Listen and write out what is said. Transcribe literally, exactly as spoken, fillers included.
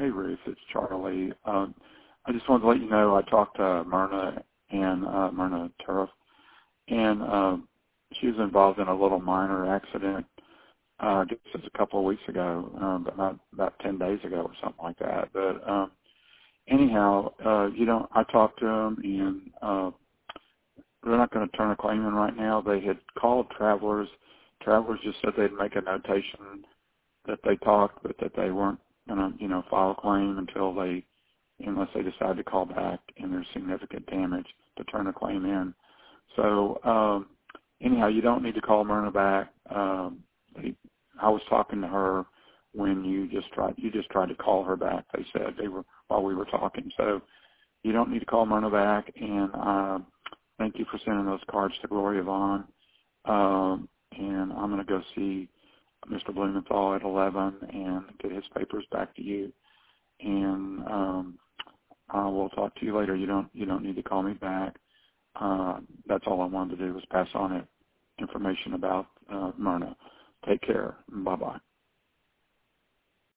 Hey, Ruth, it's Charlie. Um, I just wanted to let you know I talked to Myrna and uh, Myrna Turf, and um, she was involved in a little minor accident uh, just a couple of weeks ago, um, but not about ten days ago or something like that. But um, anyhow, uh, you know, I talked to them, and uh, they're not going to turn a claim in right now. They had called Travelers. Travelers just said they'd make a notation that they talked, but that they weren't going to, you know, file a claim until they, unless they decide to call back and there's significant damage to turn a claim in. So um, anyhow, you don't need to call Myrna back. Um, they, I was talking to her when you just tried, you just tried to call her back. They said they were while we were talking. So you don't need to call Myrna back. And uh, thank you for sending those cards to Gloria Vaughn. Um, and I'm going to go see Mister Blumenthal at eleven and get his papers back to you. And um, I will talk to you later. You don't you don't need to call me back. Uh, that's all I wanted to do was pass on it information about uh, Myrna. Take care.